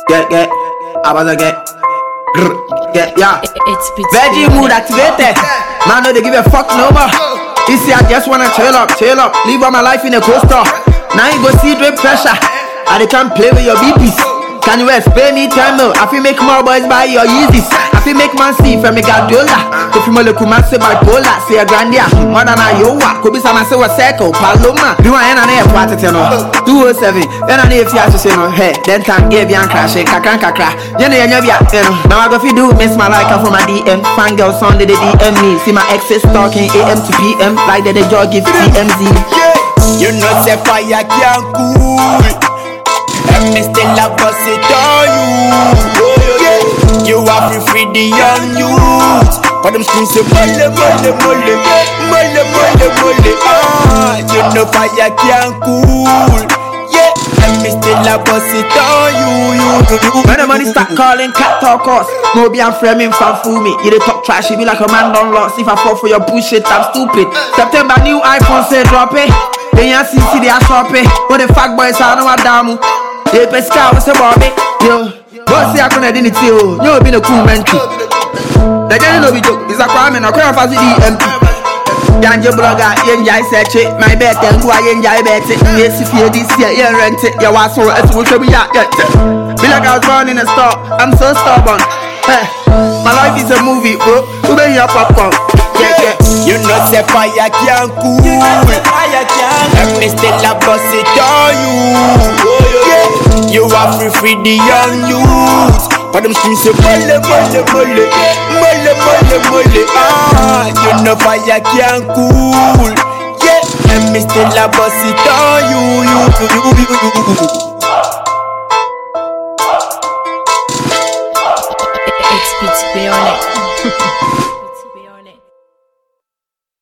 Get, I was a get, yeah. It's Veggie mood activated. Man, no, they give a fuck no more. You see, I just wanna chill up. Leave all my life in a coaster. Now you go see drip pressure. I can't play with your BPs. Can you explain me time now? I feel make more boys buy your Yeezys. I feel make man see from me Gadola. If you look man say bipolar, say a grandia. More than a yowa. Could be some say a circle, Paloma. Do I end on air what to tell no? 207. Then I need if you have to say no. Hey, then time give you a crash, kakran kakra. You know, now I go fi do miss my like for my DM. Fangirl song they DM me. See my exes talking AM to PM. Like they jog give TMZ. You know say fire can't cool. And me still a bust it on you. You are free the young youth. But them screams say mole. Ah, you know fire can't cool. Yeah, and me still a bust it on you. When the money start calling, cat talk us. No be I'm framing fan fool me. You dey talk trash, you be like a man done lost. If I fall for your bullshit, I'm stupid. September new iPhone say drop it. Then you see they are shopping. But the fuck boys I know what damn. They pesca was a Bobby. Yo, boss, I couldn't identity. You been a cool man too. The guy no be joke. It's a crime and I can't pass the MP. Ganja blogger, I search it. My bed, and who I bet it. Yes, if you this year, you rent it. You was so as we should be at it. Be like I was born in a store. I'm so stubborn. My life is a movie, bro. Who been your popcorn? Yeah. You know say fire can't cool. And me still a bust it on you. You are free the young youth. But them screams say mole. Ah, you know fire can't cool. Yeah, and me still a bust it on you. It's on it.